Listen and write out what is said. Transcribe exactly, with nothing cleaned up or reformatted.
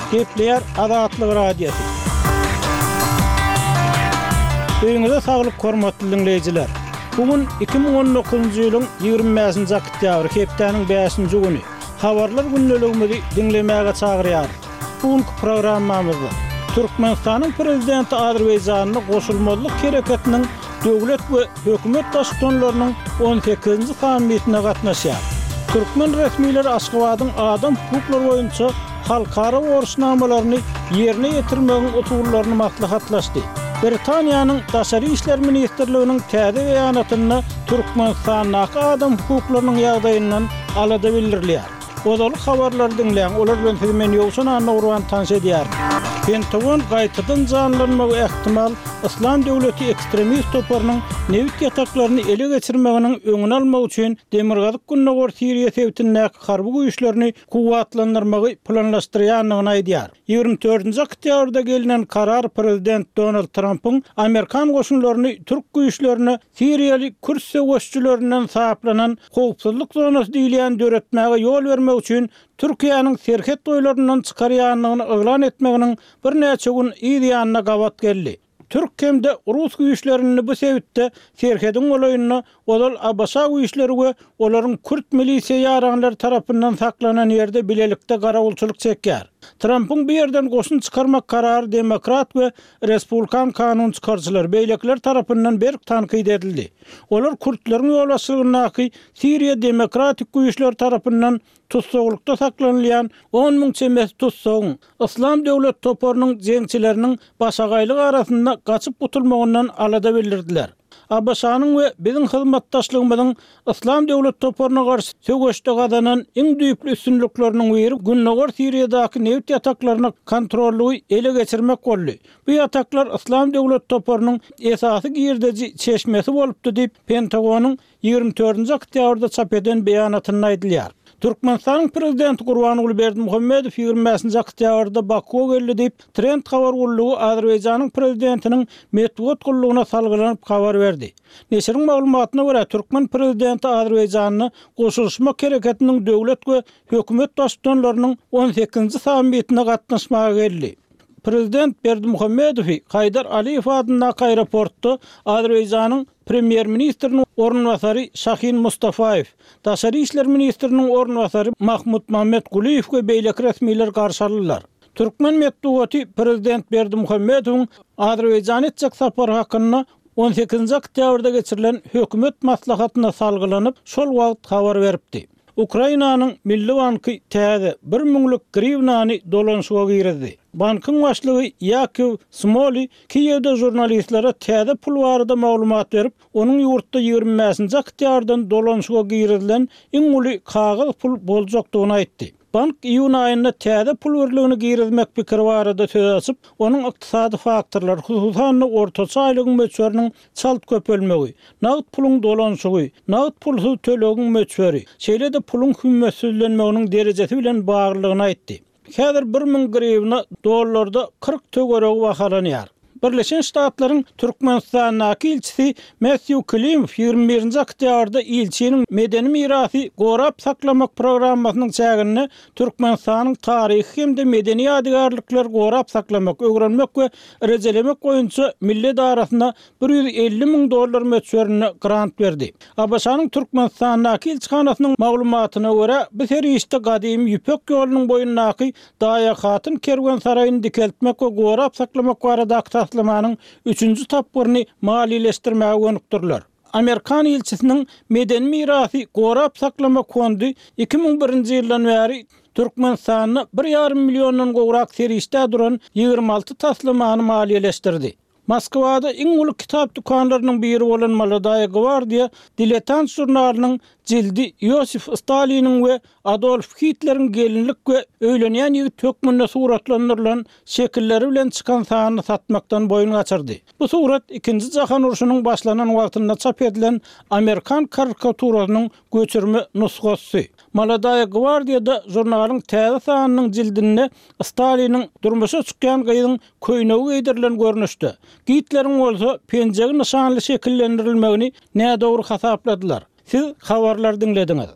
Gepleyer Azatlyk Radiosu. Öňüňizde saglyk hormatly dinleýijiler. Bugun iki ming on dokuzunçy ýylyň ýygrimiňji oktýabr hepdeniň beşinji güni. Habarlar günneligimizi dinlemäge çagyrýar. Bugünkü programmamyzda Türkmenistanyň prezidenti Azerbaýjanyň goşulmalyk hereketiniň döwlet we hökümet başçylarynyň on sekizinçi sammitine gatnaşýar. Türkmen resmiýetleri Aşgabatyň adam hukuklary boýunça halkara borçnamalaryny ýerine ýetirmegiň usullaryny maslahatlaşdy. Britaniýanyň Daşary işler ministrliginiň täze beýanatyna Türkmenistanyň adam hukuklarynyň ýagdaýyndan alada bildirilýär. Odalyk habarlar dinleýän olar bilen filmen ýogşan anawran tanış edýär. Pentagon gaýtadan janlanmagy ähtimal İslam döwleti ekstremist toplarynyň nevit ýataklaryny ele geçirmeginiň öňüni almak üçin Demirgazyk Günnägor Siriýa sebitinde harby güýçlerini kuwatlandyrmagy planlaşdyrýanlygyny aýdýar. ýygrimi dördünçi oktýabrda gelinen karar prezident Donald Trump'yň Amerikan goşunlaryny Türk güýçlerini Siriýaly Kürt söwüşçülerinden saplanan howpsuzlyk zonasy diýilen döretmäge ýol bermek üçin Türkiýanyň serhet doýlaryndan çykarýanlygyny eglan etmeginiň bir näçe gün ýa-da gawat geldi. Türk hemde Rus güýçlerini bu sebitde serhedin olaýyna olal Abasa güýçleri we olaryň Kürt milisiýa ýaraňlary tarapyndan saklanan ýerde bilelikde garawulçylyk çekýär. Trump'yň bu ýerden goşun çykarmak karary demokrat we respublikan kanun çykarjylar beýlekler tarapyndan berk tanqid edildi. Olar Kürtleriň ýolbaşçylygyna Siriýa demokratik güýçler tarapyndan tutsaqlykda saklanýan on ming çemes tutsagyň İslam döwlet toparynyň jeňçileriniň başagaýlygy arasynda gaçyp gutulmagyndan alada bildirdiler. Abbasanyň we biziň hyzmatdaşlygymyzyň İslam döwlet toparyna garşy söwüşde gazanan iň düýpli üstünlikleriniň biri Günnägor Siriýadaky nevit ýataklaryny kontrolly ele geçirmek boldy. Bu ýataklar İslam döwlet toparynyň esasy girdeji çeşmesi bolupdy diýip Pentagonyň ýygrimi dördünçi oktýabrda çap eden beýanatynda aýdylýar. Türkmenistanyň prezidenti Gurbanuly Berdimuhammedow ýygrimi beşinçi oktýabrda Bakuga geldi diýip Trend habar gullugy Azerbaýjanyň prezidentiniň medeniýet gullugyna salgylanyp habar berdi. Neşriň maglumatyna görä Türkmen prezidenti Azerbaýjanyny goşulmak hereketiniň döwlet we hökümet başçylarynyň on sekizinçi sammitine gatnaşmaga geldi. Prezident Berdimuhammedow Haydar Aliýew adynaky aeroportda Azerbaýjanyň premier ministriniň ornwasary Şahin Mustafaýew, Daşary işler ministriniň ornwasary Mahmud Mamedguliýew we beýlek resmiýetler garşy aldylar. Türkmen medeniýeti prezident Berdimuhammedowyň Azerbaýjana etjek sapary hakyna on sekizinçi oktýabrda geçirilen hökümet maslahatyna salgylanyp şol wagt habar beripdi. Ukrainanyň Milli banky täze bir minglik grivnany dolanşyga girdi. Bankyň başlygy Yakiv Smoli Kiýewde jurnalistlere täze pul barada maglumat berip, onuň ýurtda ýygrimi beşinçi oktýabrdan dolanşyga girilen iň uly kagaz pul boljakdygyny aýtdy. Bank iýun aýynda täze pul berligini girizmek pikiri barada söz açyp, onuň ykdysady faktorlar, hususan ortaça aýlygyň möçberiniň çalt köpelmegi, nagd puluň dolanşygy, nagd pulsuz tölegiň möçberi, şeýle-de puluň hümmetçilenmeginiň derejesi bilen baglygyny aýtdy. Häzir bir ming grivna dollarda kırk tögeregi bahalanýar. Birleşen Ştatlaryň Türkmenistanyň ilçisi Matthew Klimov ýygrimi birinçi oktýabrda ilçiniň medeni mirasy gorap saklamak programmasynyň çägini Türkmenistanyň taryhy hemde medeni ýadygarlyklar gorap saklamak, öwrenmek we rejelemek boýunça millet arasyna bir ýüz elli ming dollar möçberini grant berdi. Abbasanyň Türkmenistanyň ilçikanasynyň maglumatyna görä, bu serişde gadymy ýüpek ýolunyň boýundaky daýa hatyn kerwen saraýyny dikeltmek we gorap saklamak barada Aslamanyň üçünçi tapgyryny maliýeleşdirmäge gönükdirler. Amerikan ilçisiniň medeni mirasy gorap saklamak fondy iki ming birinçi ýyldan bäri Türkmenistanyny bir ýarym millióndan gowrak serişde duran ýygrimi alty taslamany maliýeleşdirdi. Moskwada iň uly kitap dukanlarynyň biri bolan Молодая гвардия Diletant jurnalynyň jildi Yosif Stalinin we Adolf Hitler'in gelinlik we öýlenýän ýigit tökmünde suratlandyrylan şekilleri bilen çykan sany satmakdan boyun açyrdy. Bu surat ikinji jahan uruşynyň başlanan wagtynda çap edilen Amerikan karikaturasynyň göçürme nusgasy. Молодая гвардияда jurnalyň täze sanynyň jildinde Stalinin durmuşa çykýan gyýyň köýnegi eýdirilen görnüşde. Gitleriň bolsa penjegi nişanly şekillendirilmegini nädowry hasapladylar. Siz habarlar dinlediňiz.